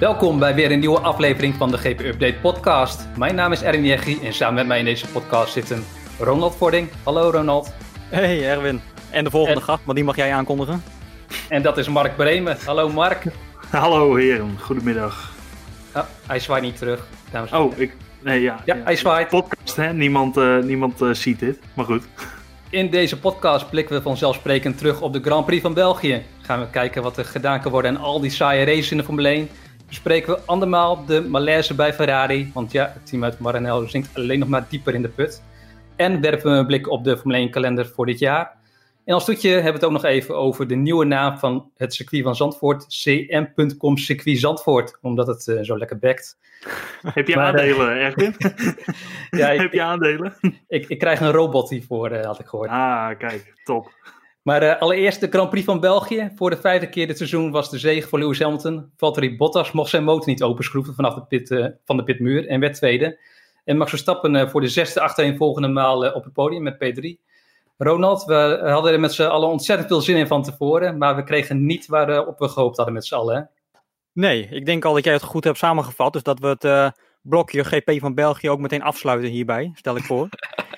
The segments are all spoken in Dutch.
Welkom bij weer een nieuwe aflevering van de GP Update podcast. Mijn naam is Erwin Jeggi en samen met mij in deze podcast zitten Ronald Vording. Hallo Ronald. Hey Erwin. En de volgende gast, maar die mag jij aankondigen. En dat is Mark Bremen. Hallo Mark. Hallo heren, goedemiddag. Oh, hij zwaait niet terug, dames en heren. Ja, hij zwaait. Podcast, hè? Niemand ziet dit, maar goed. In deze podcast blikken we vanzelfsprekend terug op de Grand Prix van België. Gaan we kijken wat er gedaan kan worden en al die saaie races in de Formule 1. Bespreken we andermaal de malaise bij Ferrari. Want ja, het team uit Maranello zinkt alleen nog maar dieper in de put. En werpen we een blik op de Formule 1 kalender voor dit jaar. En als toetje hebben we het ook nog even over de nieuwe naam van het circuit van Zandvoort. CM.com Circuit Zandvoort. Omdat het zo lekker bekt. Heb je aandelen, Erwin? Ja, Heb je aandelen? Ik krijg een robot hiervoor, had ik gehoord. Ah, kijk, top. Maar allereerst de Grand Prix van België. Voor de 5e keer dit seizoen was de zege voor Lewis Hamilton. Valtteri Bottas mocht zijn motor niet openschroeven vanaf van de pitmuur en werd tweede. En Max Verstappen voor de 6e achtereenvolgende maal op het podium met P3. Ronald, we hadden er met z'n allen ontzettend veel zin in van tevoren. Maar we kregen niet waarop we gehoopt hadden met z'n allen. Hè? Nee, ik denk al dat jij het goed hebt samengevat. Dus dat we het blokje GP van België ook meteen afsluiten hierbij, stel ik voor.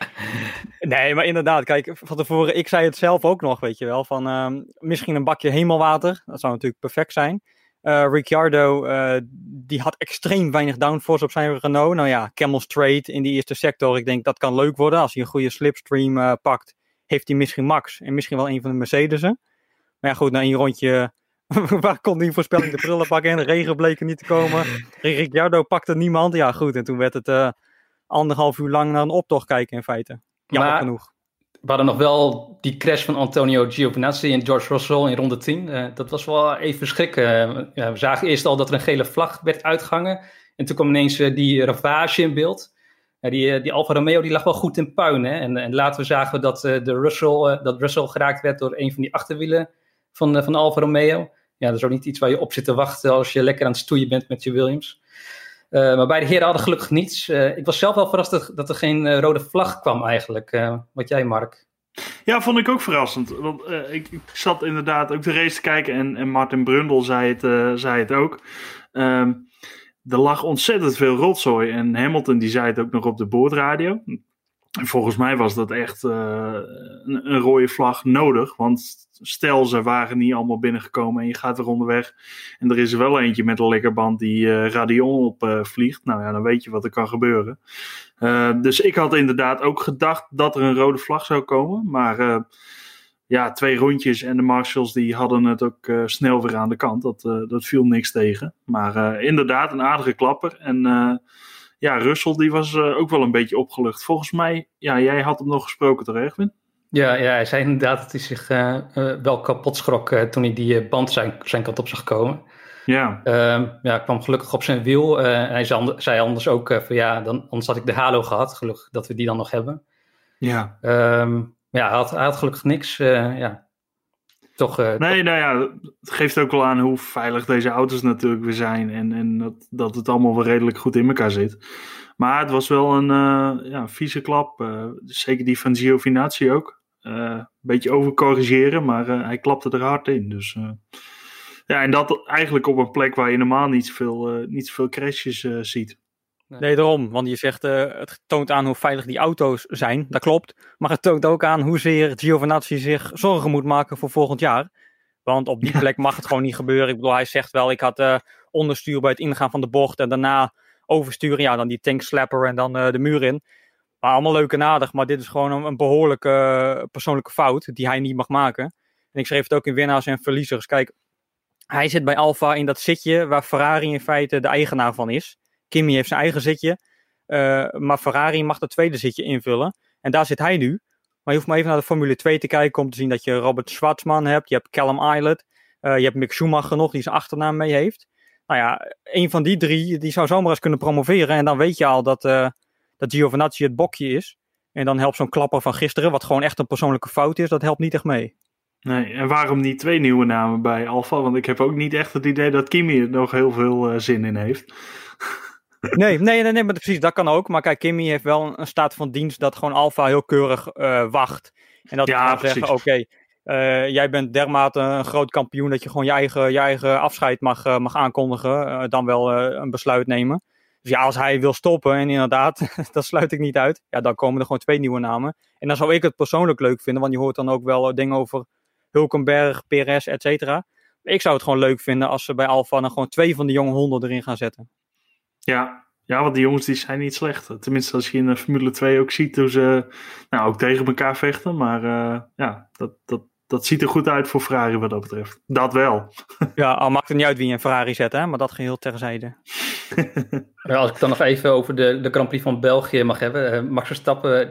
Nee, maar inderdaad, kijk, van tevoren, ik zei het zelf ook nog, weet je wel, van misschien een bakje hemelwater. Dat zou natuurlijk perfect zijn. Ricciardo, die had extreem weinig downforce op zijn Renault. Nou ja, Camel Straight in die eerste sector, ik denk dat kan leuk worden. Als hij een goede slipstream pakt, heeft hij misschien Max en misschien wel een van de Mercedes'en. Maar ja goed, na een rondje, waar kon die voorspelling de prullenbak in? Regen bleek er niet te komen. Ricciardo pakte niemand. Ja goed, en toen werd het 1,5 uur lang naar een optocht kijken in feite. Jammer maar genoeg. We hadden nog wel die crash van Antonio Giovinazzi en George Russell in ronde 10. Dat was wel even schrikken. We zagen eerst al dat er een gele vlag werd uitgehangen. En toen kwam ineens die ravage in beeld. Die Alfa Romeo die lag wel goed in puin. Hè? En later zagen we dat Russell geraakt werd door een van die achterwielen van Alfa Romeo. Ja, dat is ook niet iets waar je op zit te wachten als je lekker aan het stoeien bent met je Williams. Maar beide heren hadden gelukkig niets. Ik was zelf wel verrast dat er geen rode vlag kwam eigenlijk. Wat jij, Mark? Ja, vond ik ook verrassend. Want ik zat inderdaad ook de race te kijken en Martin Brundle zei het ook. Er lag ontzettend veel rotzooi en Hamilton die zei het ook nog op de boordradio. Volgens mij was dat echt een rode vlag nodig. Want stel ze waren niet allemaal binnengekomen en je gaat er onderweg. En er is er wel eentje met een lekkerband die radion opvliegt. Nou ja, dan weet je wat er kan gebeuren. Dus ik had inderdaad ook gedacht dat er een rode vlag zou komen. Maar 2 rondjes en de marshals die hadden het ook snel weer aan de kant. Dat viel niks tegen. Maar inderdaad een aardige klapper. En Russell die was ook wel een beetje opgelucht. Volgens mij, jij had hem nog gesproken toch, Erwin? Ja, hij zei inderdaad dat hij zich wel kapot schrok toen hij die band zijn kant op zag komen. Ja. Hij kwam gelukkig op zijn wiel. Hij zei anders ook anders had ik de halo gehad. Gelukkig dat we die dan nog hebben. Ja. Hij had gelukkig niks. Toch, het geeft ook wel aan hoe veilig deze auto's natuurlijk weer zijn. En dat het allemaal wel redelijk goed in elkaar zit. Maar het was wel een vieze klap. Zeker die van Giovinazzi ook. Een beetje overcorrigeren, maar hij klapte er hard in. Dus, en dat eigenlijk op een plek waar je normaal niet zoveel crashes ziet. Nee, daarom. Want je zegt, het toont aan hoe veilig die auto's zijn. Dat klopt. Maar het toont ook aan hoezeer Giovinazzi zich zorgen moet maken voor volgend jaar. Want op die plek mag het gewoon niet gebeuren. Ik bedoel, hij zegt wel, ik had onderstuur bij het ingaan van de bocht. En daarna oversturen, dan die tankslapper en dan de muur in. Maar allemaal leuk en aardig. Maar dit is gewoon een behoorlijke persoonlijke fout die hij niet mag maken. En ik schreef het ook in winnaars en verliezers. Kijk, hij zit bij Alfa in dat zitje waar Ferrari in feite de eigenaar van is. Kimi heeft zijn eigen zitje, maar Ferrari mag het tweede zitje invullen. En daar zit hij nu. Maar je hoeft maar even naar de Formule 2 te kijken om te zien dat je Robert Schwarzman hebt. Je hebt Callum Ilott. Je hebt Mick Schumacher nog, die zijn achternaam mee heeft. Nou ja, een van die 3, die zou zomaar eens kunnen promoveren. En dan weet je al dat Giovinazzi het bokje is. En dan helpt zo'n klapper van gisteren, wat gewoon echt een persoonlijke fout is, dat helpt niet echt mee. Nee, en waarom niet 2 nieuwe namen bij Alfa? Want ik heb ook niet echt het idee dat Kimi er nog heel veel zin in heeft. Nee, maar precies, dat kan ook. Maar kijk, Kimi heeft wel een staat van dienst dat gewoon Alfa heel keurig wacht. En dat gaat zeggen, oké, Jij bent dermate een groot kampioen dat je gewoon je eigen afscheid mag aankondigen. Dan wel een besluit nemen. Dus ja, als hij wil stoppen, en inderdaad, dat sluit ik niet uit. Ja, dan komen er gewoon 2 nieuwe namen. En dan zou ik het persoonlijk leuk vinden, want je hoort dan ook wel dingen over Hulkenberg, Perez, et cetera. Ik zou het gewoon leuk vinden als ze bij Alfa dan gewoon 2 van de jonge honden erin gaan zetten. Ja, want die jongens die zijn niet slecht. Tenminste, als je in de Formule 2 ook ziet hoe ze ook tegen elkaar vechten. Maar dat ziet er goed uit voor Ferrari wat dat betreft. Dat wel. Ja, al maakt het niet uit wie je een Ferrari zet, hè? Maar dat geheel terzijde. Als ik dan nog even over de Grand Prix van België mag hebben. Max Verstappen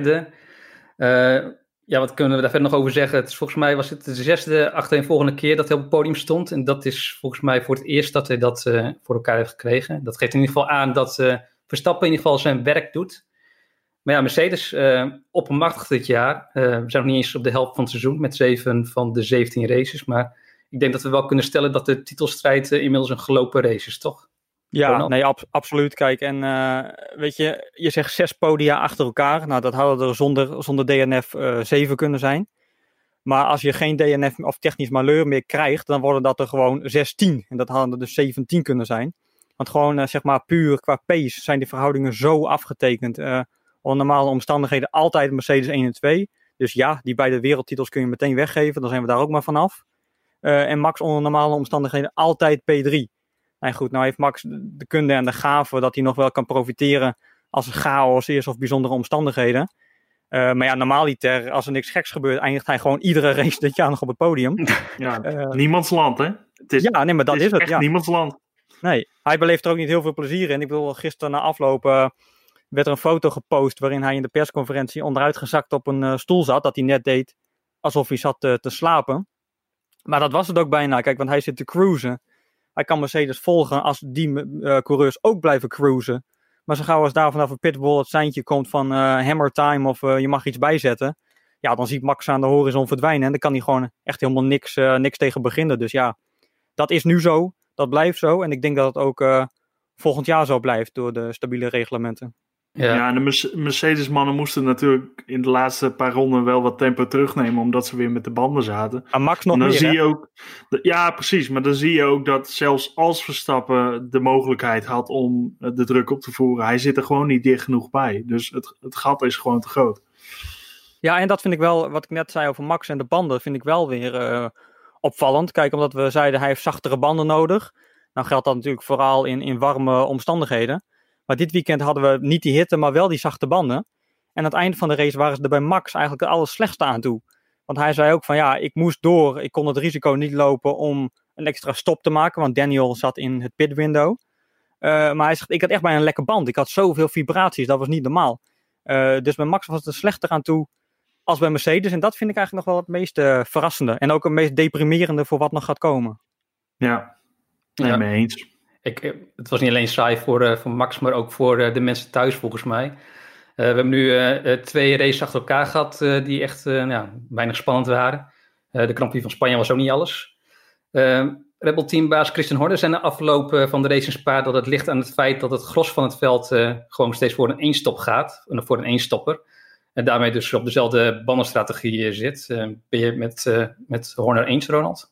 3e. Wat kunnen we daar verder nog over zeggen? Was het de 6e achtereenvolgende keer dat hij op het podium stond. En dat is volgens mij voor het eerst dat hij dat voor elkaar heeft gekregen. Dat geeft in ieder geval aan dat Verstappen in ieder geval zijn werk doet. Maar ja, Mercedes oppermachtig dit jaar. We zijn nog niet eens op de helft van het seizoen met 7 van de 17 races. Maar ik denk dat we wel kunnen stellen dat de titelstrijd inmiddels een gelopen race is, toch? Ja, nee, absoluut. Kijk, en weet je zegt 6 podia achter elkaar. Nou, dat hadden er zonder DNF 7 kunnen zijn. Maar als je geen DNF of technisch malheur meer krijgt, dan worden dat er gewoon 16. En dat hadden er dus 17 kunnen zijn. Want gewoon, zeg maar, puur qua pace zijn die verhoudingen zo afgetekend. Onder normale omstandigheden altijd Mercedes 1 en 2. Dus ja, die beide wereldtitels kun je meteen weggeven. Dan zijn we daar ook maar vanaf. En Max onder normale omstandigheden altijd P3. En goed, nou heeft Max de kunde en de gave dat hij nog wel kan profiteren als er chaos is of bijzondere omstandigheden. Maar ja, normaaliter, als er niks geks gebeurt, eindigt hij gewoon iedere race dit jaar nog op het podium. Ja, niemands land, hè? Maar dat is het. Echt ja. niemands land. Nee, hij beleeft er ook niet heel veel plezier in. Ik bedoel, gisteren na afloop werd er een foto gepost waarin hij in de persconferentie onderuitgezakt op een stoel zat. Dat hij net deed alsof hij zat te slapen. Maar dat was het ook bijna. Kijk, want hij zit te cruisen. Hij kan Mercedes volgen als die coureurs ook blijven cruisen. Maar zo gauw als daar vanaf een pitbull het seintje komt van hammer time of je mag iets bijzetten. Ja, dan ziet Max aan de horizon verdwijnen. En dan kan hij gewoon echt helemaal niks tegen beginnen. Dus ja, dat is nu zo. Dat blijft zo. En ik denk dat het ook volgend jaar zo blijft door de stabiele reglementen. Ja, en de Mercedes-mannen moesten natuurlijk in de laatste paar ronden wel wat tempo terugnemen, omdat ze weer met de banden zaten. En Max nog en dan meer, zie je ook, ja, precies. Maar dan zie je ook dat zelfs als Verstappen de mogelijkheid had om de druk op te voeren, hij zit er gewoon niet dicht genoeg bij. Dus het gat is gewoon te groot. Ja, en dat vind ik wel, wat ik net zei over Max en de banden, vind ik wel weer opvallend. Kijk, omdat we zeiden hij heeft zachtere banden nodig. Nou geldt dat natuurlijk vooral in warme omstandigheden. Maar dit weekend hadden we niet die hitte, maar wel die zachte banden. En aan het einde van de race waren ze er bij Max eigenlijk het allerslechtste aan toe. Want hij zei ook van ja, ik moest door. Ik kon het risico niet lopen om een extra stop te maken. Want Daniel zat in het pitwindow. Maar hij zegt, ik had echt bijna een lekke band. Ik had zoveel vibraties, dat was niet normaal. Dus bij Max was het er slechter aan toe als bij Mercedes. En dat vind ik eigenlijk nog wel het meest verrassende. En ook het meest deprimerende voor wat nog gaat komen. Ja, mee eens. Het was niet alleen saai voor Max, maar ook voor de mensen thuis volgens mij. We hebben nu 2 races achter elkaar gehad die echt weinig spannend waren. De Grand Prix van Spanje was ook niet alles. Red Bull teambaas Christian Horner zei na afloop van de race in Spa dat het ligt aan het feit dat het gros van het veld gewoon steeds voor een eenstop gaat. Voor een eenstopper. En daarmee dus op dezelfde bandenstrategie zit. Ben je met Horner eens, Ronald?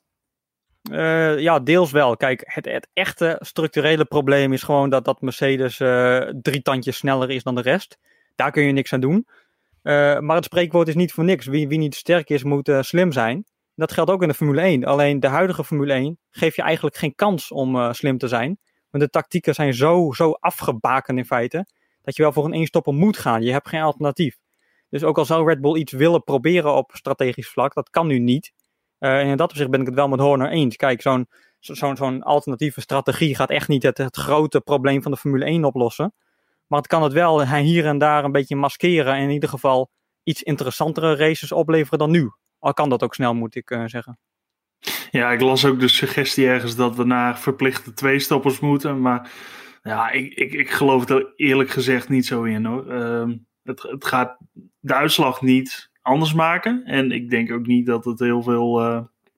Ja, deels wel. Kijk, het echte structurele probleem is gewoon dat Mercedes 3 tandjes sneller is dan de rest. Daar kun je niks aan doen. Maar het spreekwoord is niet voor niks. Wie niet sterk is, moet slim zijn. Dat geldt ook in de Formule 1. Alleen de huidige Formule 1 geeft je eigenlijk geen kans om slim te zijn. Want de tactieken zijn zo afgebakend in feite, dat je wel voor een eenstopper moet gaan. Je hebt geen alternatief. Dus ook al zou Red Bull iets willen proberen op strategisch vlak, dat kan nu niet. En in dat opzicht ben ik het wel met Horner eens. Kijk, zo'n alternatieve strategie gaat echt niet het grote probleem van de Formule 1 oplossen. Maar het kan het wel hier en daar een beetje maskeren. En in ieder geval iets interessantere races opleveren dan nu. Al kan dat ook snel, moet ik zeggen. Ja, ik las ook de suggestie ergens dat we naar verplichte 2-stoppers moeten. Maar ja, ik geloof er eerlijk gezegd niet zo in, hoor. Het gaat de uitslag niet anders maken. En ik denk ook niet dat het heel veel...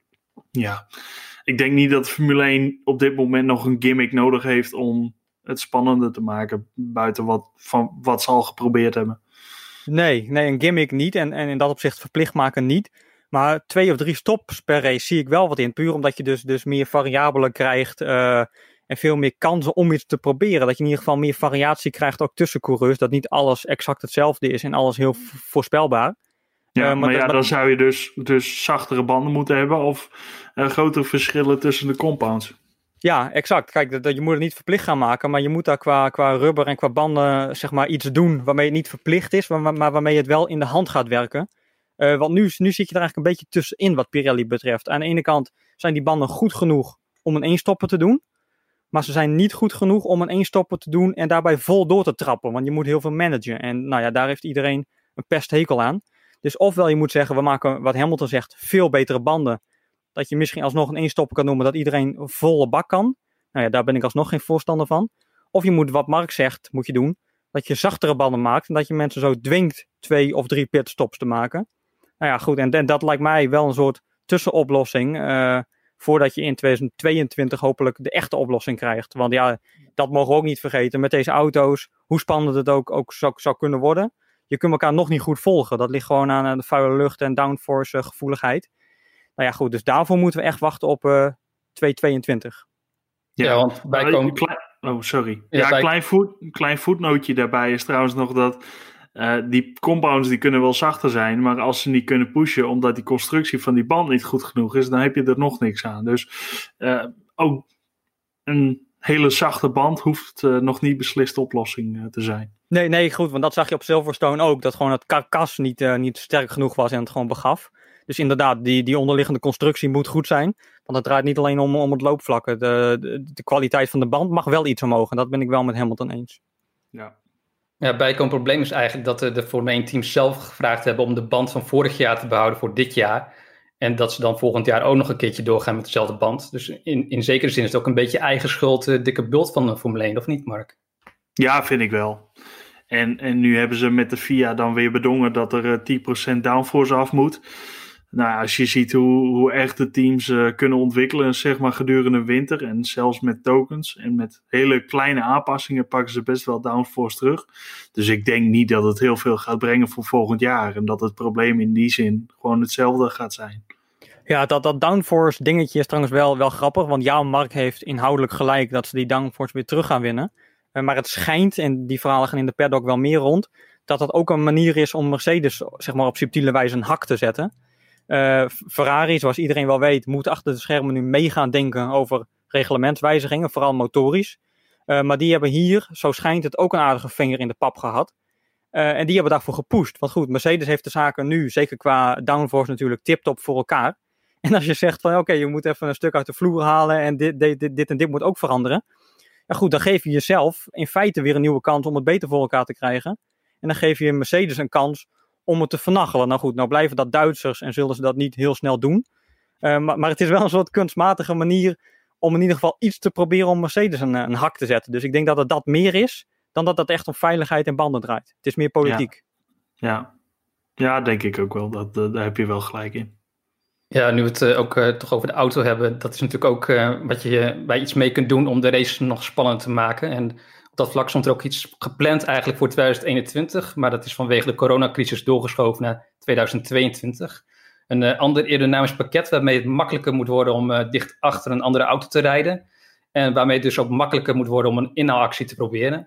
ik denk niet dat Formule 1 op dit moment nog een gimmick nodig heeft om het spannender te maken. Buiten wat ze al geprobeerd hebben. Nee, een gimmick niet. En in dat opzicht verplicht maken niet. Maar 2 of 3 stops per race zie ik wel wat in. Puur omdat je dus meer variabelen krijgt en veel meer kansen om iets te proberen. Dat je in ieder geval meer variatie krijgt ook tussen coureurs. Dat niet alles exact hetzelfde is en alles heel voorspelbaar. Ja, maar dan zou je dus zachtere banden moeten hebben of grotere verschillen tussen de compounds. Ja, exact. Kijk, je moet het niet verplicht gaan maken, maar je moet daar qua rubber en qua banden zeg maar iets doen waarmee het niet verplicht is, maar waarmee het wel in de hand gaat werken. Want nu zit je er eigenlijk een beetje tussenin wat Pirelli betreft. Aan de ene kant zijn die banden goed genoeg om een eenstopper te doen, maar ze zijn niet goed genoeg om een eenstopper te doen en daarbij vol door te trappen, want je moet heel veel managen. En nou ja, daar heeft iedereen een pesthekel aan. Dus ofwel je moet zeggen, we maken, wat Hamilton zegt, veel betere banden. Dat je misschien alsnog een eenstopper kan noemen, dat iedereen volle bak kan. Nou ja, daar ben ik alsnog geen voorstander van. Of je moet, wat Mark zegt, moet je doen. Dat je zachtere banden maakt en dat je mensen zo dwingt 2 of 3 pitstops te maken. Nou ja, goed. En dat lijkt mij wel een soort tussenoplossing. Voordat je in 2022 hopelijk de echte oplossing krijgt. Want ja, dat mogen we ook niet vergeten. Met deze auto's, hoe spannend het ook zou kunnen worden. Je kunt elkaar nog niet goed volgen. Dat ligt gewoon aan de vuile lucht en downforce gevoeligheid. Nou ja, goed. Dus daarvoor moeten we echt wachten op 2022. Ja, want bij komen... sorry. Ja, klein voetnootje daarbij is trouwens nog dat die compounds die kunnen wel zachter zijn, maar als ze niet kunnen pushen omdat die constructie van die band niet goed genoeg is, dan heb je er nog niks aan. Dus ook een hele zachte band hoeft nog niet besliste oplossing te zijn. Nee, goed, want dat zag je op Silverstone ook, dat gewoon het karkas niet sterk genoeg was en het gewoon begaf. Dus inderdaad, die onderliggende constructie moet goed zijn. Want het draait niet alleen om het loopvlak. De kwaliteit van de band mag wel iets omhoog. En dat ben ik wel met Hamilton eens. Ja, bijkomend probleem is eigenlijk dat de Formule 1 teams zelf gevraagd hebben om de band van vorig jaar te behouden voor dit jaar. En dat ze dan volgend jaar ook nog een keertje doorgaan met dezelfde band. Dus in zekere zin is het ook een beetje eigen schuld, dikke bult van de Formule 1, of niet, Mark? Ja, vind ik wel. En nu hebben ze met de FIA dan weer bedongen dat er 10% downforce af moet. Nou, als je ziet hoe echt de teams kunnen ontwikkelen, zeg maar gedurende winter en zelfs met tokens en met hele kleine aanpassingen pakken ze best wel downforce terug. Dus ik denk niet dat het heel veel gaat brengen voor volgend jaar en dat het probleem in die zin gewoon hetzelfde gaat zijn. Ja, dat downforce dingetje is trouwens wel grappig, want ja, Mark heeft inhoudelijk gelijk dat ze die downforce weer terug gaan winnen. Maar het schijnt, en die verhalen gaan in de paddock wel meer rond, dat ook een manier is om Mercedes zeg maar op subtiele wijze een hak te zetten. Ferrari, zoals iedereen wel weet, moet achter de schermen nu mee gaan denken over reglementswijzigingen, vooral motorisch. Maar die hebben hier, zo schijnt het, ook een aardige vinger in de pap gehad. En die hebben daarvoor gepusht. Want goed, Mercedes heeft de zaken nu, zeker qua downforce natuurlijk, tip-top voor elkaar. En als je zegt van oké, je moet even een stuk uit de vloer halen en dit en dit moet ook veranderen. Ja goed, dan geef je jezelf in feite weer een nieuwe kans om het beter voor elkaar te krijgen. En dan geef je Mercedes een kans om het te vernachelen. Nou goed, nou blijven dat Duitsers en zullen ze dat niet heel snel doen. Maar het is wel een soort kunstmatige manier om in ieder geval iets te proberen om Mercedes een hak te zetten. Dus ik denk dat het dat meer is dan dat het echt om veiligheid en banden draait. Het is meer politiek. Ja, denk ik ook wel. Daar heb je wel gelijk in. Ja, nu we het ook toch over de auto hebben, dat is natuurlijk ook wat je bij iets mee kunt doen om de race nog spannend te maken. En op dat vlak stond er ook iets gepland eigenlijk voor 2021, maar dat is vanwege de coronacrisis doorgeschoven naar 2022. Een ander aerodynamisch pakket waarmee het makkelijker moet worden om dicht achter een andere auto te rijden. En waarmee het dus ook makkelijker moet worden om een inhaalactie te proberen.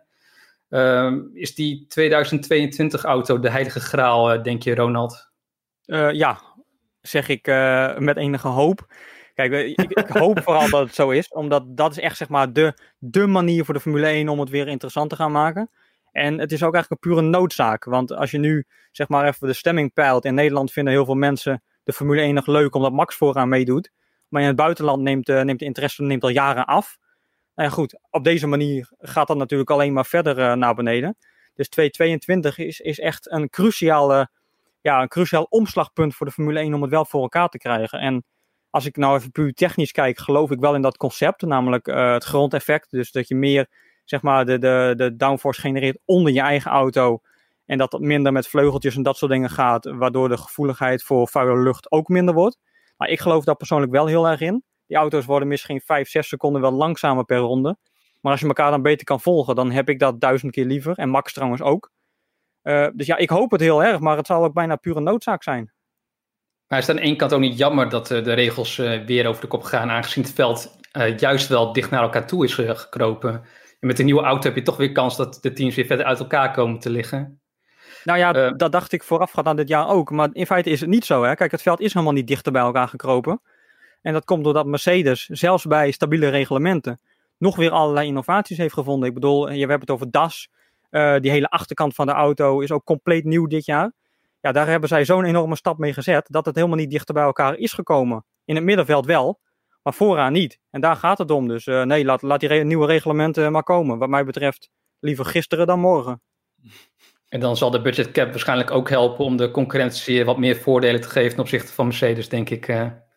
Is die 2022 auto de heilige graal, denk je, Ronald? Ja, zeg ik met enige hoop. Kijk, ik hoop vooral dat het zo is, omdat dat is echt zeg maar de manier voor de Formule 1 om het weer interessant te gaan maken. En het is ook eigenlijk een pure noodzaak, want als je nu zeg maar even de stemming peilt, in Nederland vinden heel veel mensen de Formule 1 nog leuk omdat Max vooraan meedoet, maar in het buitenland neemt de interesse al jaren af. Nou ja, goed, op deze manier gaat dat natuurlijk alleen maar verder naar beneden. Dus 2022 is echt een cruciaal omslagpunt voor de Formule 1 om het wel voor elkaar te krijgen. En als ik nou even puur technisch kijk, geloof ik wel in dat concept, namelijk het grondeffect. Dus dat je meer zeg maar de downforce genereert onder je eigen auto en dat het minder met vleugeltjes en dat soort dingen gaat, waardoor de gevoeligheid voor vuile lucht ook minder wordt. Maar ik geloof daar persoonlijk wel heel erg in. Die auto's worden misschien 5-6 seconden wel langzamer per ronde. Maar als je elkaar dan beter kan volgen, dan heb ik dat 1000 keer liever. En Max trouwens ook. Dus ja, ik hoop het heel erg, maar het zal ook bijna pure noodzaak zijn. Maar is het aan één kant ook niet jammer dat de regels weer over de kop gaan, aangezien het veld juist wel dicht naar elkaar toe is gekropen. En met de nieuwe auto heb je toch weer kans dat de teams weer verder uit elkaar komen te liggen. Nou ja, dat dacht ik voorafgaand aan dit jaar ook. Maar in feite is het niet zo. Hè? Kijk, het veld is helemaal niet dichter bij elkaar gekropen. En dat komt doordat Mercedes, zelfs bij stabiele reglementen, nog weer allerlei innovaties heeft gevonden. Ik bedoel, we hebben het over DAS. Die hele achterkant van de auto is ook compleet nieuw dit jaar. Ja, daar hebben zij zo'n enorme stap mee gezet dat het helemaal niet dichter bij elkaar is gekomen. In het middenveld wel, maar vooraan niet. En daar gaat het om. Dus nee, laat die nieuwe reglementen maar komen. Wat mij betreft liever gisteren dan morgen. En dan zal de budget cap waarschijnlijk ook helpen om de concurrentie wat meer voordelen te geven ten opzichte van Mercedes, denk ik.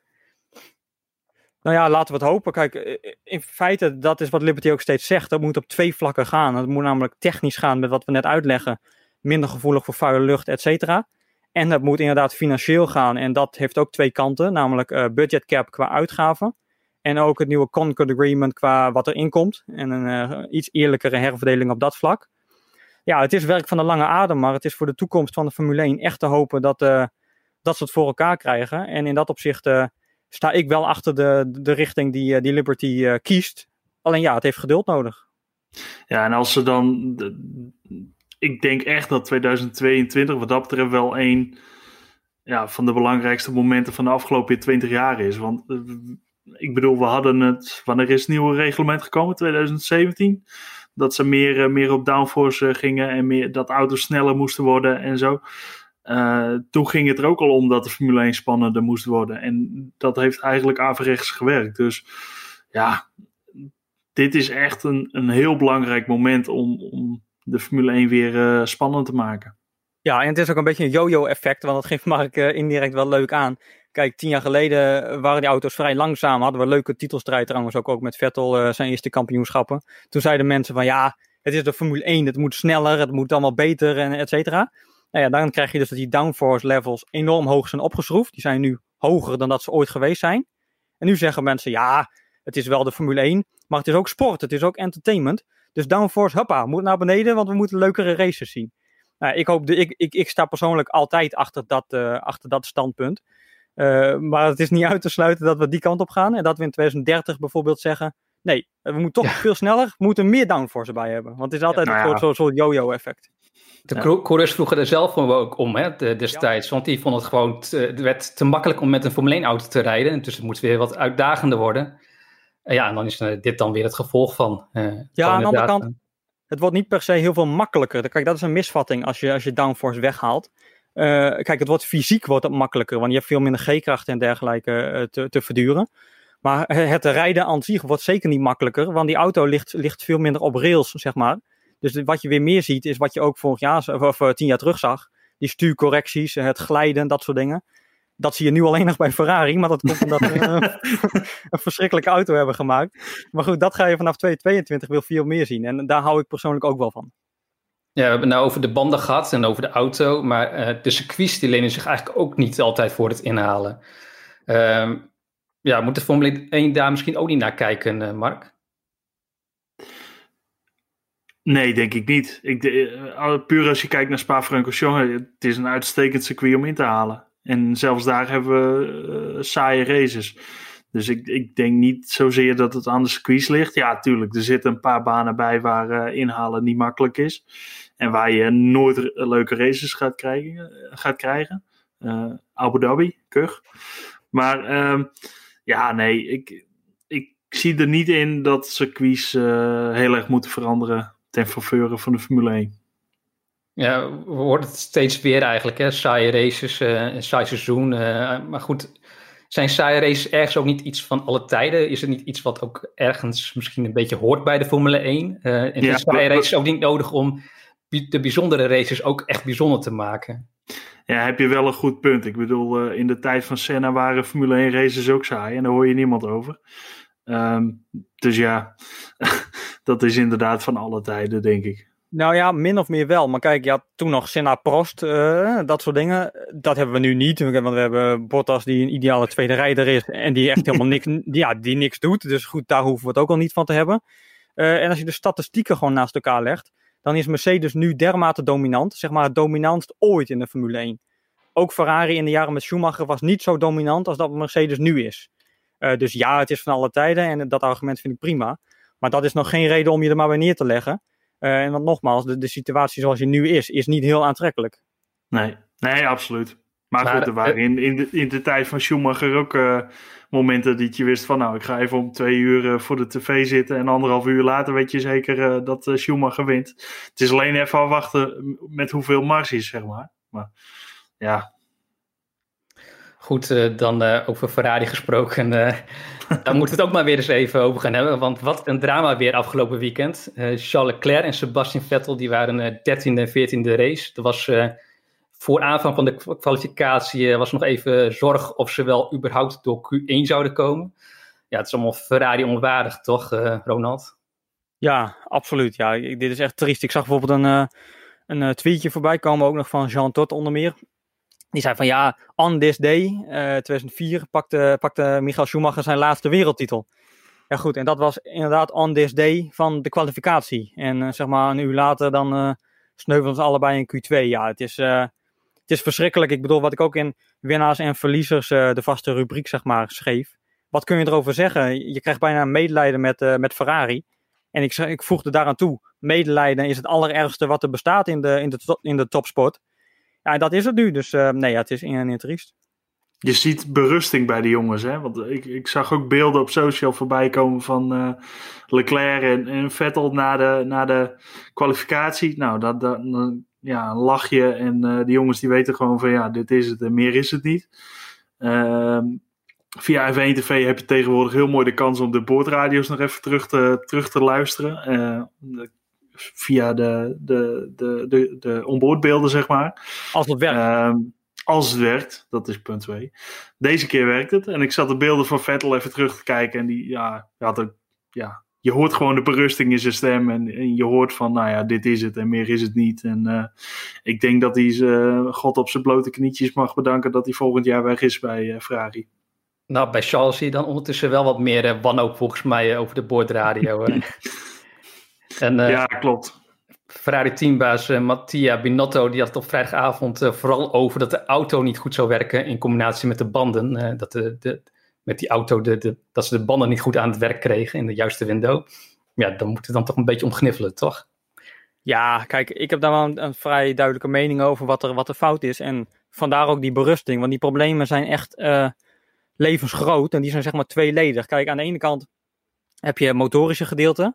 Nou ja, laten we het hopen. Kijk, in feite, dat is wat Liberty ook steeds zegt. Dat moet op 2 vlakken gaan. Het moet namelijk technisch gaan met wat we net uitleggen. Minder gevoelig voor vuile lucht, et cetera. En dat moet inderdaad financieel gaan. En dat heeft ook 2 kanten. Namelijk budget cap qua uitgaven. En ook het nieuwe Concord Agreement qua wat erin komt. En een iets eerlijkere herverdeling op dat vlak. Ja, het is werk van de lange adem. Maar het is voor de toekomst van de Formule 1 echt te hopen dat ze het voor elkaar krijgen. En in dat opzicht sta ik wel achter de richting die Liberty kiest. Alleen ja, het heeft geduld nodig. Ja, en als ze dan... Ik denk echt dat 2022 wat dat betreft wel een van de belangrijkste momenten van de afgelopen 20 jaar is. Want ik bedoel, we hadden het... Wanneer is het nieuwe reglement gekomen? 2017? Dat ze meer op downforce gingen en meer dat auto's sneller moesten worden en zo. Toen ging het er ook al om dat de Formule 1 spannender moest worden. En dat heeft eigenlijk averechts gewerkt. Dus ja, dit is echt een heel belangrijk moment om de Formule 1 weer spannend te maken. Ja, en het is ook een beetje een yo-yo effect, want dat geeft Mark indirect wel leuk aan. Kijk, 10 jaar geleden waren die auto's vrij langzaam. Hadden we een leuke titelstrijd trouwens ook met Vettel zijn eerste kampioenschappen. Toen zeiden mensen van ja, het is de Formule 1, het moet sneller, het moet allemaal beter en et cetera. Nou ja, dan krijg je dus dat die downforce levels enorm hoog zijn opgeschroefd. Die zijn nu hoger dan dat ze ooit geweest zijn. En nu zeggen mensen, ja, het is wel de Formule 1, maar het is ook sport, het is ook entertainment. Dus downforce, hoppa, moet naar beneden, want we moeten leukere races zien. Nou, ik sta persoonlijk altijd achter dat standpunt. Maar het is niet uit te sluiten dat we die kant op gaan. En dat we in 2030 bijvoorbeeld zeggen, nee, we moeten toch veel sneller, we moeten meer downforce erbij hebben. Want het is altijd een soort yo-yo effect. De coureurs vroegen er zelf ook om destijds. Want die vonden het gewoon, het werd te makkelijk om met een Formule 1 auto te rijden. Dus het moet weer wat uitdagender worden. En dan is dit dan weer het gevolg van. Aan de andere kant, het wordt niet per se heel veel makkelijker. Kijk, dat is een misvatting als je downforce weghaalt. Kijk, het fysiek wordt makkelijker, want je hebt veel minder G-kracht en dergelijke te verduren. Maar het rijden aan zich wordt zeker niet makkelijker, want die auto ligt veel minder op rails, zeg maar. Dus wat je weer meer ziet, is wat je ook vorig jaar, of 10 jaar terug zag. Die stuurcorrecties, het glijden, dat soort dingen. Dat zie je nu alleen nog bij Ferrari, maar dat komt omdat we een verschrikkelijke auto hebben gemaakt. Maar goed, dat ga je vanaf 2022 weer veel meer zien. En daar hou ik persoonlijk ook wel van. Ja, we hebben het nou over de banden gehad en over de auto. Maar de circuits die lenen zich eigenlijk ook niet altijd voor het inhalen. Moet de Formule 1 daar misschien ook niet naar kijken, Mark? Nee, denk ik niet. Puur als je kijkt naar Spa-Francorchamps, het is een uitstekend circuit om in te halen. En zelfs daar hebben we saaie races. Dus ik denk niet zozeer dat het aan de circuits ligt. Ja, tuurlijk, er zitten een paar banen bij waar inhalen niet makkelijk is. En waar je nooit leuke races gaat krijgen. Abu Dhabi, Kug. Maar nee, ik zie er niet in dat circuits heel erg moeten veranderen ten faveur van de Formule 1. Ja, we horen het steeds weer eigenlijk, hè? Saaie races, een saai seizoen. Maar goed, zijn saaie races ergens ook niet iets van alle tijden? Is het niet iets wat ook ergens misschien een beetje hoort bij de Formule 1? En zijn saaie races ook niet nodig om de bijzondere races ook echt bijzonder te maken? Ja, heb je wel een goed punt. Ik bedoel, in de tijd van Senna waren Formule 1 races ook saai en daar hoor je niemand over. Dus ja, dat is inderdaad van alle tijden, denk ik. Nou ja, min of meer wel. Maar kijk, toen nog Senna, Prost, dat soort dingen. Dat hebben we nu niet. Want we hebben Bottas die een ideale tweede rijder is. En die echt helemaal niks doet. Dus goed, daar hoeven we het ook al niet van te hebben. En als je de statistieken gewoon naast elkaar legt. Dan is Mercedes nu dermate dominant. Zeg maar het dominantst ooit in de Formule 1. ook Ferrari in de jaren met Schumacher was niet zo dominant als dat Mercedes nu is. Dus ja, het is van alle tijden en dat argument vind ik prima. Maar dat is nog geen reden om je er maar bij neer te leggen. En want nogmaals, de situatie zoals die nu is niet heel aantrekkelijk. Nee, absoluut. Maar goed, er waren in de tijd van Schumacher ook momenten dat je wist van nou, ik ga even om 2 uur voor de tv zitten en 1,5 uur later weet je zeker dat Schumacher wint. Het is alleen even afwachten met hoeveel marges, zeg maar ja. Goed, dan over Ferrari gesproken. Daar moeten we het ook maar weer eens even over gaan hebben. Want wat een drama weer afgelopen weekend. Charles Leclerc en Sebastian Vettel die waren 13e en 14e race. Er was voor aanvang van de kwalificatie was nog even zorg of ze wel überhaupt door Q1 zouden komen. Ja, het is allemaal Ferrari onwaardig, toch, Ronald? Ja, absoluut. Ja, dit is echt triest. Ik zag bijvoorbeeld een tweetje voorbij komen, ook nog van Jean Todt onder meer. Die zei van ja, on this day, 2004, pakte Michael Schumacher zijn laatste wereldtitel. Ja goed, en dat was inderdaad on this day van de kwalificatie. En zeg maar een uur later dan sneuvelden ze allebei in Q2. Ja, het is verschrikkelijk. Ik bedoel, wat ik ook in winnaars en verliezers, de vaste rubriek zeg maar, schreef. Wat kun je erover zeggen? Je krijgt bijna medelijden met Ferrari. En ik voegde daaraan toe, medelijden is het allerergste wat er bestaat in de topsport. Ja, dat is het nu. Dus het is in en in triest. Je ziet berusting bij de jongens, hè? Want ik zag ook beelden op social voorbij komen van Leclerc en Vettel na de kwalificatie. Nou, dan lach je en die jongens die weten gewoon van ja, dit is het en meer is het niet. Via F1 TV heb je tegenwoordig heel mooi de kans om de boordradio's nog even terug te luisteren. Via de onboardbeelden, zeg maar. Als het werkt. Als het werkt, dat is punt 2. Deze keer werkt het. En ik zat de beelden van Vettel even terug te kijken. En je hoort gewoon de berusting in zijn stem. En je hoort van, nou ja, dit is het en meer is het niet. En ik denk dat hij God op zijn blote knietjes mag bedanken dat hij volgend jaar weg is bij Ferrari. Nou, bij Charles zie je dan ondertussen wel wat meer wanhoop volgens mij over de boordradio. Ja, klopt. Ferrari-teambaas Mattia Binotto die had het op vrijdagavond vooral over dat de auto niet goed zou werken in combinatie met de banden. Met die auto dat ze de banden niet goed aan het werk kregen in de juiste window. Ja, dan moet het dan toch een beetje omgniffelen, toch? Ja, kijk, ik heb daar wel een vrij duidelijke mening over wat er fout is. En vandaar ook die berusting, want die problemen zijn echt levensgroot en die zijn zeg maar tweeledig. Kijk, aan de ene kant heb je het motorische gedeelte.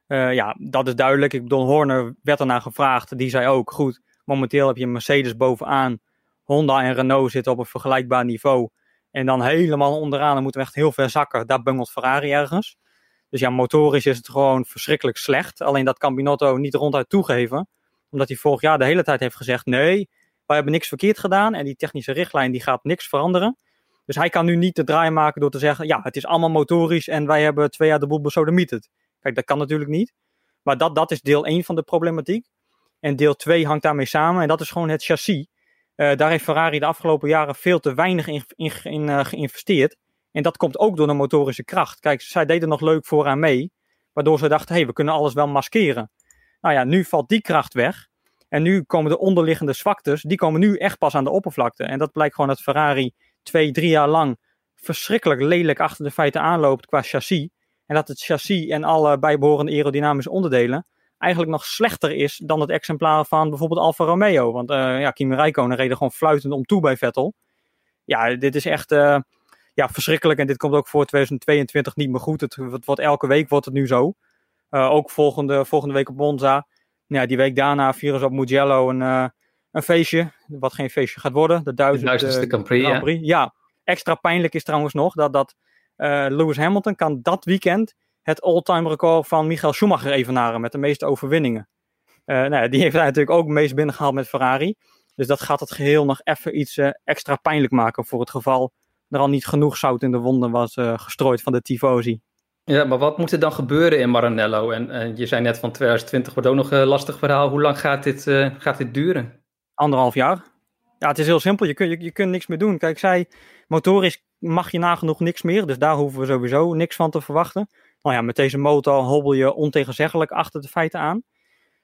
Dat is duidelijk. Ik bedoel, Horner werd ernaar gevraagd. Die zei ook, goed, momenteel heb je Mercedes bovenaan. Honda en Renault zitten op een vergelijkbaar niveau. En dan helemaal onderaan, dan moeten we echt heel ver zakken. Daar bungelt Ferrari ergens. Dus ja, motorisch is het gewoon verschrikkelijk slecht. Alleen dat kan Binotto niet ronduit toegeven. Omdat hij vorig jaar de hele tijd heeft gezegd, nee, wij hebben niks verkeerd gedaan. En die technische richtlijn die gaat niks veranderen. Dus hij kan nu niet de draai maken door te zeggen, ja, het is allemaal motorisch en wij hebben 2 jaar de boel besodemieterd. Kijk, dat kan natuurlijk niet. Maar dat is deel 1 van de problematiek. En deel 2 hangt daarmee samen. En dat is gewoon het chassis. Daar heeft Ferrari de afgelopen jaren veel te weinig in geïnvesteerd. En dat komt ook door de motorische kracht. Kijk, zij deden nog leuk vooraan mee. Waardoor ze dachten, we kunnen alles wel maskeren. Nou ja, nu valt die kracht weg. En nu komen de onderliggende zwaktes, die komen nu echt pas aan de oppervlakte. En dat blijkt gewoon dat Ferrari 2-3 jaar lang verschrikkelijk lelijk achter de feiten aanloopt qua chassis. En dat het chassis en alle bijbehorende aerodynamische onderdelen eigenlijk nog slechter is dan het exemplaar van bijvoorbeeld Alfa Romeo. Want Kimi Räikkönen reed gewoon fluitend om toe bij Vettel. Ja, dit is echt verschrikkelijk. En dit komt ook voor 2022 niet meer goed. Het wordt elke week wordt het nu zo. Ook volgende week op Monza. Ja, die week daarna vieren ze op Mugello een feestje. Wat geen feestje gaat worden. De 1000ste Grand Prix. Ja, extra pijnlijk is trouwens nog dat Lewis Hamilton kan dat weekend het all-time record van Michael Schumacher evenaren met de meeste overwinningen. Die heeft hij natuurlijk ook het meest binnengehaald met Ferrari. Dus dat gaat het geheel nog even iets extra pijnlijk maken voor het geval er al niet genoeg zout in de wonden was gestrooid van de tifosi. Ja, maar wat moet er dan gebeuren in Maranello? En je zei net van 2020 wordt ook nog een lastig verhaal. Hoe lang gaat dit duren? 1,5 jaar. Ja, het is heel simpel. Je kunt niks meer doen. Kijk, motorisch mag je nagenoeg niks meer. Dus daar hoeven we sowieso niks van te verwachten. Nou ja, met deze motor hobbel je ontegenzeggelijk achter de feiten aan.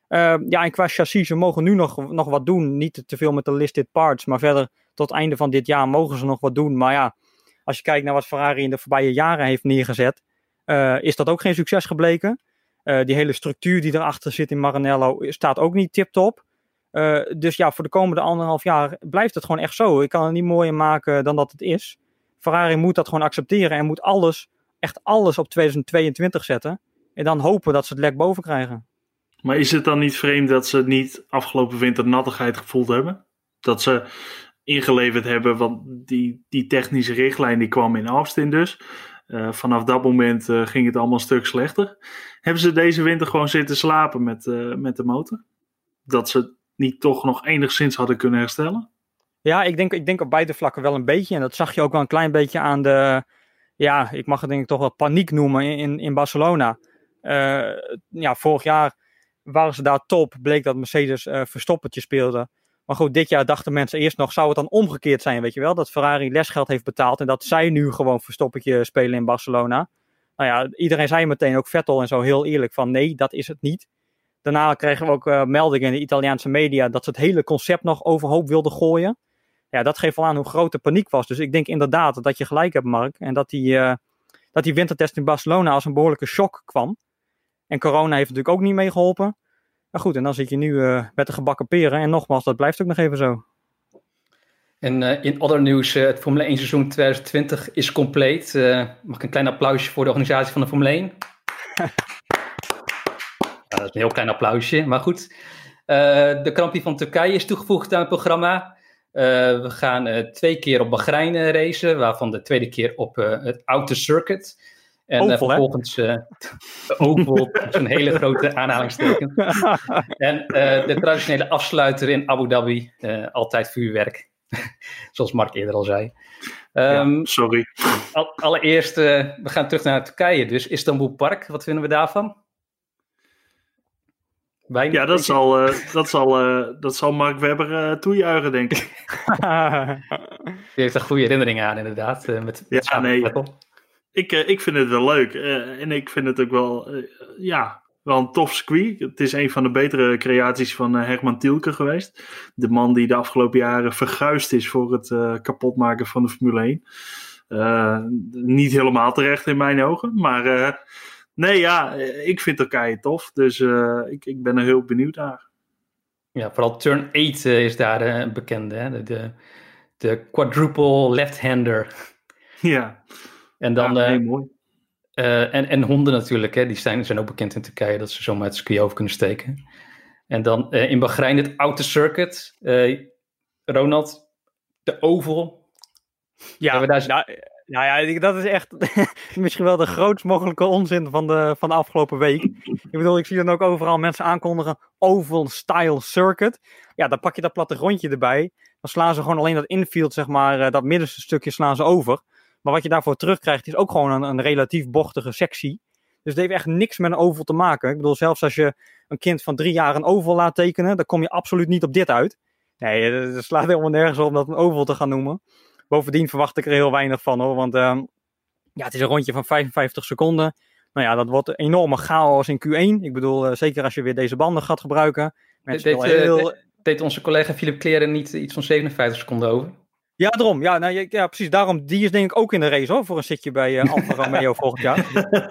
En qua chassis, ze mogen nu nog wat doen. Niet te veel met de listed parts, maar verder tot het einde van dit jaar mogen ze nog wat doen. Maar ja, als je kijkt naar wat Ferrari in de voorbije jaren heeft neergezet, is dat ook geen succes gebleken. Die hele structuur die erachter zit in Maranello staat ook niet tip-top. Dus ja, voor de komende 1,5 jaar blijft het gewoon echt zo. Ik kan het niet mooier maken dan dat het is. Ferrari moet dat gewoon accepteren en moet echt alles op 2022 zetten. En dan hopen dat ze het lek boven krijgen. Maar is het dan niet vreemd dat ze niet afgelopen winter nattigheid gevoeld hebben? Dat ze ingeleverd hebben, want die technische richtlijn die kwam in Austin dus. Vanaf dat moment ging het allemaal een stuk slechter. Hebben ze deze winter gewoon zitten slapen met de motor? Dat ze niet toch nog enigszins hadden kunnen herstellen? Ja, ik denk op beide vlakken wel een beetje. En dat zag je ook wel een klein beetje aan de... Ja, ik mag het denk ik toch wel paniek noemen in Barcelona. Vorig jaar waren ze daar top. Bleek dat Mercedes verstoppertje speelde. Maar goed, dit jaar dachten mensen eerst nog, zou het dan omgekeerd zijn, weet je wel? Dat Ferrari lesgeld heeft betaald en dat zij nu gewoon verstoppertje spelen in Barcelona. Nou ja, iedereen zei meteen, ook Vettel en zo, heel eerlijk van nee, dat is het niet. Daarna kregen we ook meldingen in de Italiaanse media dat ze het hele concept nog overhoop wilden gooien. Ja, dat geeft wel aan hoe groot de paniek was. Dus ik denk inderdaad dat je gelijk hebt, Mark. En dat die wintertest in Barcelona als een behoorlijke shock kwam. En corona heeft natuurlijk ook niet meegeholpen. Maar goed, en dan zit je nu met de gebakken peren. En nogmaals, dat blijft ook nog even zo. En in other nieuws, het Formule 1 seizoen 2020 is compleet. Mag ik een klein applausje voor de organisatie van de Formule 1? Dat is een heel klein applausje, maar goed. De Grand Prix van Turkije is toegevoegd aan het programma. We gaan 2 keer op Bahrein racen, waarvan de tweede keer op het Outer Circuit. En vervolgens Oval, zo'n hele grote aanhalingsteken. En de traditionele afsluiter in Abu Dhabi, altijd vuurwerk. Zoals Mark eerder al zei. Sorry. Allereerst, we gaan terug naar Turkije, dus Istanbul Park. Wat vinden we daarvan? Ja, dat zal Mark Webber toejuichen, denk ik. Die heeft er goede herinneringen aan, inderdaad. Ik vind het wel leuk. En ik vind het ook wel een tof circuit. Het is een van de betere creaties van Herman Tielke geweest. De man die de afgelopen jaren verguisd is voor het kapotmaken van de Formule 1. Niet helemaal terecht in mijn ogen. Maar ik vind Turkije tof. Dus ik ben er heel benieuwd naar. Ja, vooral Turn 8 is daar een bekende. Hè? De quadruple left-hander. Ja. En dan, mooi. En honden natuurlijk, hè, die zijn ook bekend in Turkije dat ze zomaar het circuit over kunnen steken. En dan in Bahrein het Outer Circuit. Ronald, de Oval. Ja, dat is echt misschien wel de grootst mogelijke onzin van de afgelopen week. Ik bedoel, ik zie dan ook overal mensen aankondigen Oval Style Circuit. Ja, dan pak je dat plattegrondje erbij. Dan slaan ze gewoon alleen dat infield, zeg maar, dat middenste stukje slaan ze over. Maar wat je daarvoor terugkrijgt is ook gewoon een relatief bochtige sectie. Dus het heeft echt niks met een oval te maken. Ik bedoel, zelfs als je een kind van 3 jaar een oval laat tekenen, dan kom je absoluut niet op dit uit. Nee, het slaat helemaal nergens op om dat een oval te gaan noemen. Bovendien verwacht ik er heel weinig van, hoor. Want het is een rondje van 55 seconden. Nou ja, dat wordt een enorme chaos in Q1. Ik bedoel, zeker als je weer deze banden gaat gebruiken. Deed onze collega Philip Kleren niet iets van 57 seconden over? Ja, daarom. Ja, precies. Daarom, die is denk ik ook in de race, hoor. Voor een zitje bij Alfa Romeo volgend jaar.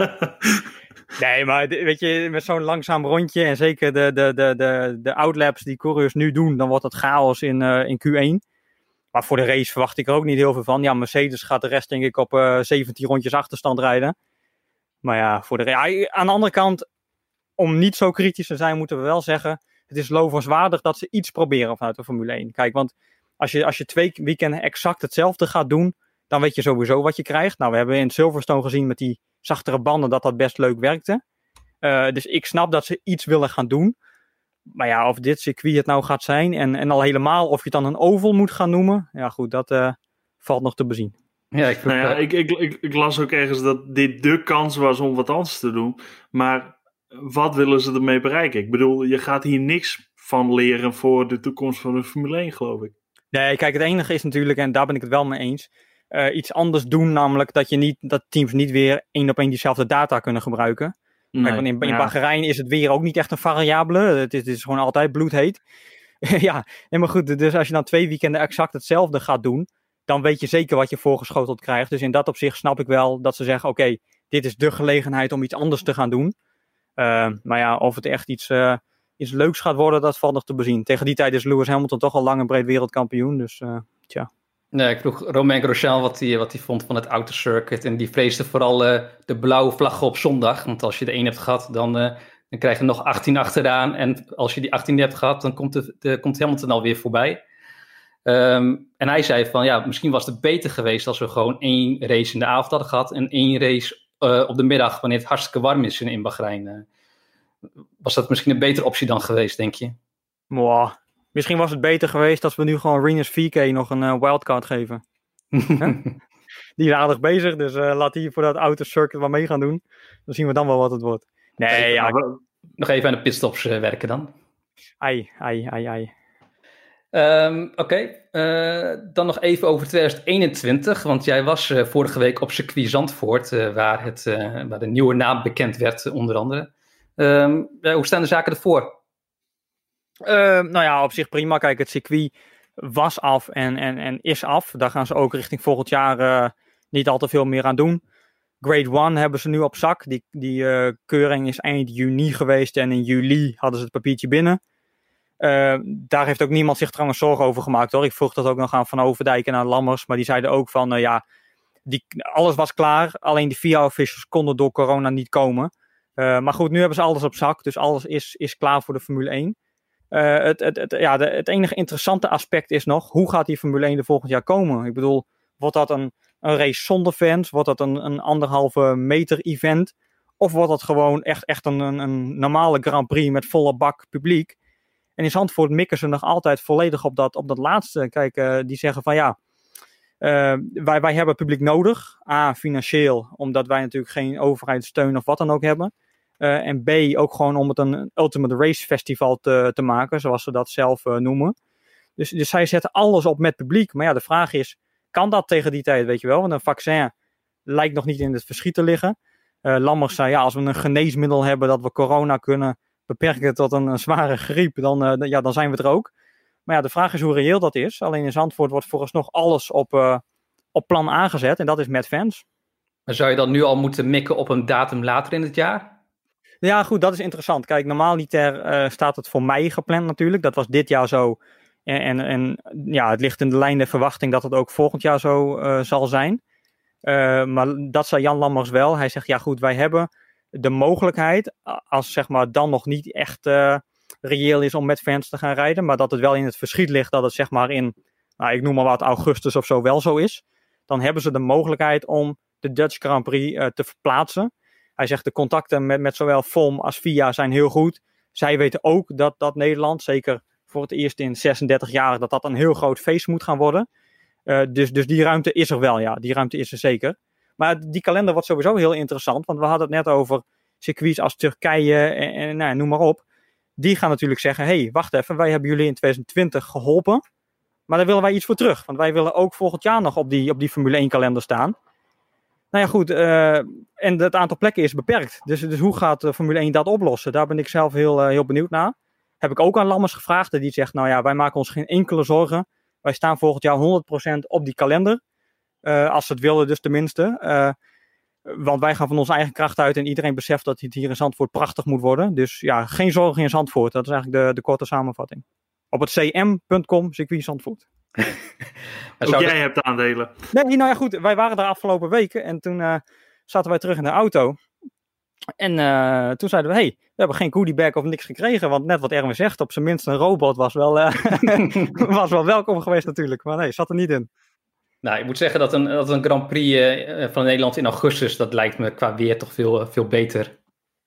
Nee, maar weet je, met zo'n langzaam rondje en zeker de outlaps die coureurs nu doen, dan wordt het chaos in Q1. Maar voor de race verwacht ik er ook niet heel veel van. Ja, Mercedes gaat de rest denk ik op 17 rondjes achterstand rijden. Maar ja, voor de race. Aan de andere kant, om niet zo kritisch te zijn, moeten we wel zeggen, het is lovenswaardig dat ze iets proberen vanuit de Formule 1. Kijk, want als je 2 weekenden exact hetzelfde gaat doen, dan weet je sowieso wat je krijgt. Nou, we hebben in Silverstone gezien met die zachtere banden dat best leuk werkte. Dus ik snap dat ze iets willen gaan doen. Maar ja, of dit circuit het nou gaat zijn en al helemaal of je het dan een oval moet gaan noemen. Ja goed, dat valt nog te bezien. Ja, ik las ook ergens dat dit de kans was om wat anders te doen. Maar wat willen ze ermee bereiken? Ik bedoel, je gaat hier niks van leren voor de toekomst van de Formule 1, geloof ik. Nee, kijk, het enige is natuurlijk, en daar ben ik het wel mee eens, iets anders doen, namelijk dat teams niet weer 1 op 1 diezelfde data kunnen gebruiken. Kijk, want in Bahrein is het weer ook niet echt een variabele. Het is gewoon altijd bloedheet. Ja, maar goed, dus als je dan 2 weekenden exact hetzelfde gaat doen, dan weet je zeker wat je voorgeschoteld krijgt. Dus in dat opzicht snap ik wel dat ze zeggen, oké, dit is de gelegenheid om iets anders te gaan doen. Maar ja, of het echt iets leuks gaat worden, dat valt nog te bezien. Tegen die tijd is Lewis Hamilton toch al lang en breed wereldkampioen, dus tja. Nee, ik vroeg Romain Grosjean wat hij vond van het autocircuit. En die vreesde vooral de blauwe vlaggen op zondag. Want als je de 1 hebt gehad, dan krijg je nog 18 achteraan. En als je die 18 hebt gehad, dan komt Hamilton alweer voorbij. En hij zei van, ja, misschien was het beter geweest als we gewoon 1 race in de avond hadden gehad. En 1 race op de middag, wanneer het hartstikke warm is in Bahrein. Was dat misschien een betere optie dan geweest, denk je? Wow. Misschien was het beter geweest als we nu gewoon Rinus VK nog een wildcard geven. Die is aardig bezig, dus laat die voor dat autocircuit wel mee gaan doen. Dan zien we dan wel wat het wordt. Nee, ja. Nog even aan de pitstops werken dan. Ai. Oké, dan nog even over 2021. Want jij was vorige week op circuit Zandvoort, waar de nieuwe naam bekend werd, onder andere. Hoe staan de zaken ervoor? Nou ja, op zich prima. Kijk, het circuit was af en is af. Daar gaan ze ook richting volgend jaar niet al te veel meer aan doen. Grade 1 hebben ze nu op zak. Die keuring is eind juni geweest en in juli hadden ze het papiertje binnen. Daar heeft ook niemand zich trouwens zorgen over gemaakt, hoor. Ik vroeg dat ook nog aan Van Overdijk en aan Lammers, maar die zeiden ook van, alles was klaar. Alleen de VIA-officials konden door corona niet komen. Maar goed, nu hebben ze alles op zak, dus alles is klaar voor de Formule 1. Het enige interessante aspect is nog, hoe gaat die Formule 1 er volgend jaar komen? Ik bedoel, wordt dat een race zonder fans? Wordt dat een 1,5 meter event? Of wordt dat gewoon echt een normale Grand Prix met volle bak publiek? En in Zandvoort mikken ze nog altijd volledig op dat laatste. Kijk, die zeggen van ja, wij hebben publiek nodig. A, financieel, omdat wij natuurlijk geen overheidssteun of wat dan ook hebben. En B, ook gewoon om het een Ultimate Race Festival te maken, zoals ze dat zelf noemen. Dus zij zetten alles op met publiek. Maar ja, de vraag is, kan dat tegen die tijd, weet je wel? Want een vaccin lijkt nog niet in het verschiet te liggen. Lammers zei, ja, als we een geneesmiddel hebben dat we corona kunnen beperken tot een zware griep, dan zijn we er ook. Maar ja, de vraag is hoe reëel dat is. Alleen in Zandvoort wordt vooralsnog alles op plan aangezet en dat is met fans. Maar zou je dan nu al moeten mikken op een datum later in het jaar? Ja, goed, dat is interessant. Kijk, normaaliter staat het voor mei gepland natuurlijk. Dat was dit jaar zo. En ja, het ligt in de lijn der verwachting dat het ook volgend jaar zo zal zijn. Maar dat zei Jan Lammers wel. Hij zegt, ja goed, wij hebben de mogelijkheid, als zeg maar dan nog niet echt reëel is om met fans te gaan rijden, maar dat het wel in het verschiet ligt dat het zeg maar in, ik noem maar wat, augustus of zo wel zo is. Dan hebben ze de mogelijkheid om de Dutch Grand Prix te verplaatsen. Hij zegt de contacten met zowel FOM als FIA zijn heel goed. Zij weten ook dat Nederland, zeker voor het eerst in 36 jaar, dat een heel groot feest moet gaan worden. Dus die ruimte is er wel, ja. Die ruimte is er zeker. Maar die kalender wordt sowieso heel interessant, want we hadden het net over circuits als Turkije en noem maar op. Die gaan natuurlijk zeggen, hey, wacht even, wij hebben jullie in 2020 geholpen, maar daar willen wij iets voor terug. Want wij willen ook volgend jaar nog op die Formule 1 kalender staan. Nou ja, goed. En het aantal plekken is beperkt. Dus hoe gaat Formule 1 dat oplossen? Daar ben ik zelf heel benieuwd naar. Heb ik ook aan Lammers gevraagd. En die zegt, nou ja, wij maken ons geen enkele zorgen. Wij staan volgend jaar 100% op die kalender. Als ze het willen dus tenminste. Want wij gaan van onze eigen kracht uit. En iedereen beseft dat het hier in Zandvoort prachtig moet worden. Dus ja, geen zorgen in Zandvoort. Dat is eigenlijk de korte samenvatting. Op het cm.com, circuit Zandvoort. Ook jij hebt aandelen. Nee, nou ja, goed. Wij waren daar afgelopen weken en toen zaten wij terug in de auto. En toen zeiden we, hey, we hebben geen goodiebag of niks gekregen. Want net wat Erwin zegt, op zijn minst een robot was wel, was wel welkom geweest natuurlijk. Maar nee, zat er niet in. Nou, ik moet zeggen dat een Grand Prix van Nederland in augustus, dat lijkt me qua weer toch veel beter.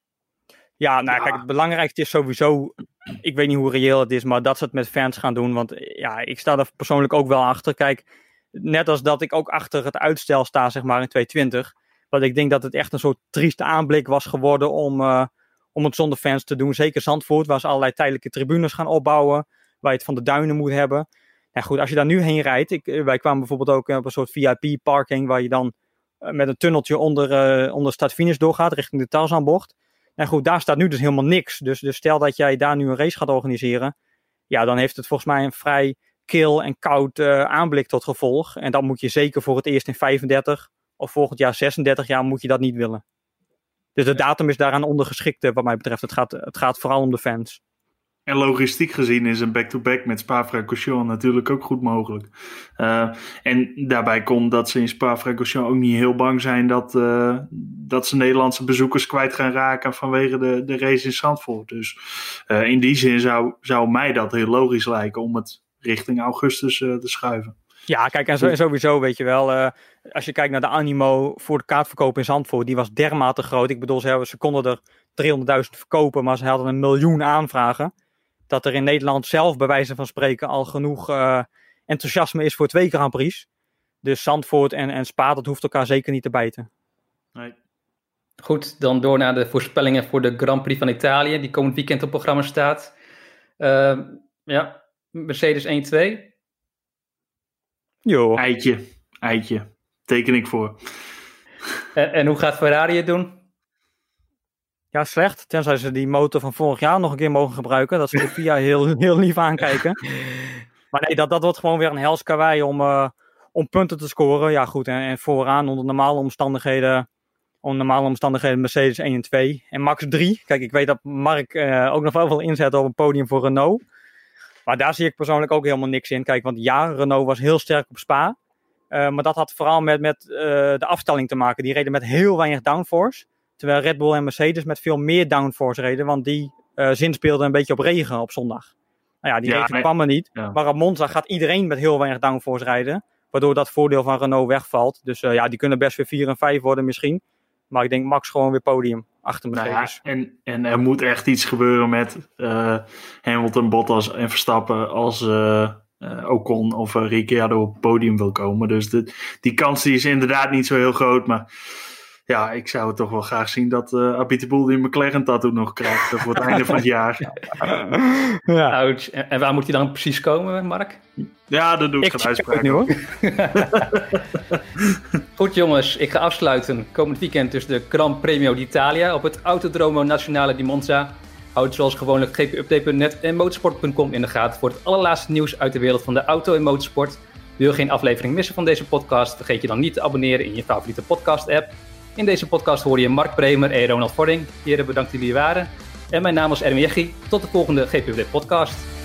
Ja, nou kijk, het belangrijkste is sowieso, ik weet niet hoe reëel het is, maar dat ze het met fans gaan doen. Want ja, ik sta er persoonlijk ook wel achter. Kijk, net als dat ik ook achter het uitstel sta, zeg maar, in 2020. Want ik denk dat het echt een soort trieste aanblik was geworden om het zonder fans te doen. Zeker Zandvoort, waar ze allerlei tijdelijke tribunes gaan opbouwen, waar je het van de duinen moet hebben. Nou goed, als je daar nu heen rijdt, wij kwamen bijvoorbeeld ook op een soort VIP-parking, waar je dan met een tunneltje onder start-finish doorgaat, richting de Tarzanbocht. En goed, daar staat nu dus helemaal niks. Dus stel dat jij daar nu een race gaat organiseren. Ja, dan heeft het volgens mij een vrij kil en koud aanblik tot gevolg. En dan moet je zeker voor het eerst in 35 of volgend jaar 36 jaar moet je dat niet willen. Dus de datum is daaraan ondergeschikt wat mij betreft. Het gaat vooral om de fans. En logistiek gezien is een back-to-back met Spa-Francorchamps natuurlijk ook goed mogelijk. En daarbij komt dat ze in Spa-Francorchamps ook niet heel bang zijn dat ze Nederlandse bezoekers kwijt gaan raken vanwege de race in Zandvoort. Dus in die zin zou mij dat heel logisch lijken om het richting augustus te schuiven. Ja, kijk, en sowieso weet je wel, als je kijkt naar de animo voor de kaartverkoop in Zandvoort, die was dermate groot. Ik bedoel, ze konden er 300.000 verkopen, maar ze hadden 1 miljoen aanvragen. Dat er in Nederland zelf, bij wijze van spreken, al genoeg enthousiasme is voor 2 Grand Prix. Dus Zandvoort en Spa, dat hoeft elkaar zeker niet te bijten. Nee. Goed, dan door naar de voorspellingen voor de Grand Prix van Italië, die komend weekend op programma staat. Mercedes 1-2. Jo. Eitje. Teken ik voor. En hoe gaat Ferrari het doen? Ja, slecht. Tenzij ze die motor van vorig jaar nog een keer mogen gebruiken. Dat ze de FIA heel lief aankijken. Maar nee, dat wordt gewoon weer een hels karwei om punten te scoren. Ja, goed. En vooraan onder normale omstandigheden Mercedes 1 en 2. En Max 3. Kijk, ik weet dat Mark ook nog wel wil inzetten op een podium voor Renault. Maar daar zie ik persoonlijk ook helemaal niks in. Kijk, want ja, Renault was heel sterk op Spa. Maar dat had vooral met de afstelling te maken. Die reden met heel weinig downforce. Terwijl Red Bull en Mercedes met veel meer downforce reden. Want die zinspeelden een beetje op regen op zondag. Nou ja, die regen kwam er niet. Ja. Maar op Monza gaat iedereen met heel weinig downforce rijden. Waardoor dat voordeel van Renault wegvalt. Dus die kunnen best weer 4 en 5 worden misschien. Maar ik denk Max gewoon weer podium achter Mercedes. Nou ja, en er moet echt iets gebeuren met Hamilton, Bottas en Verstappen als Ocon of Ricciardo op het podium wil komen. Dus die kans die is inderdaad niet zo heel groot. Maar ja, ik zou het toch wel graag zien dat Abiteboul die McLaren tattoo nog krijgt voor het einde van het jaar. Ja. Ouch. En waar moet hij dan precies komen, Mark? Ja, dat doe ik geen uitspraak. Nu, hoor. Goed jongens, ik ga afsluiten. Komend weekend dus de Gran Premio d'Italia op het Autodromo Nazionale di Monza. Houd zoals gewoonlijk gpupdate.net en motorsport.com in de gaten voor het allerlaatste nieuws uit de wereld van de auto en motorsport. Wil je geen aflevering missen van deze podcast? Vergeet je dan niet te abonneren in je favoriete podcast app. In deze podcast hoor je Mark Bremer en Ronald Vording. Heren, bedankt dat jullie er waren. En mijn naam is Erwin Jeggi. Tot de volgende GPUD podcast.